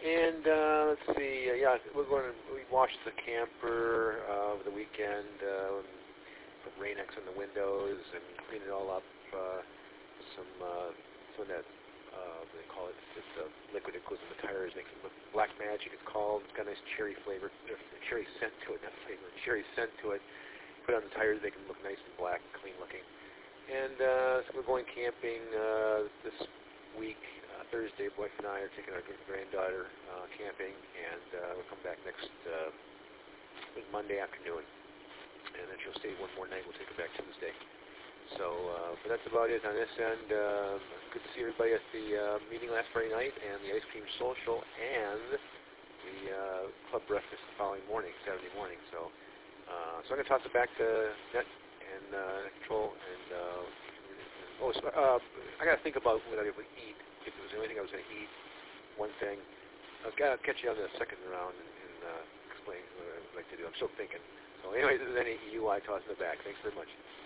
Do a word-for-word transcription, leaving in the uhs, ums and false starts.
And uh, let's see, uh, yeah, we're going to, we washed the camper uh, over the weekend, uh, put Rain-X on the windows and cleaned it all up. Uh, some, uh, some of that, uh, what do they call it, it's the liquid that goes in the tires, makes it look Black Magic, it's called. It's got a nice cherry flavor, uh, cherry scent to it, not flavor, cherry scent to it. Put it on the tires, make them look nice and black and clean looking. And uh, so we're going camping uh, this week. Uh, Thursday, wife and I are taking our granddaughter uh, camping, and uh, we'll come back next uh, Monday afternoon. And then she'll stay one more night. We'll take her back Tuesday. So, uh, but that's about it on this end. Uh, good to see everybody at the uh, meeting last Friday night, and the ice cream social, and the uh, club breakfast the following morning, Saturday morning. So, uh, so I'm going to toss it back to Net and uh, Control. And uh, oh, so, uh, I got to think about what I would eat. If there was anything I was going to eat, one thing. I've got to catch you on the second round and, and uh, explain what I would like to do. I'm still thinking. So anyway, this is N A E U I tossing it back. Thanks very much.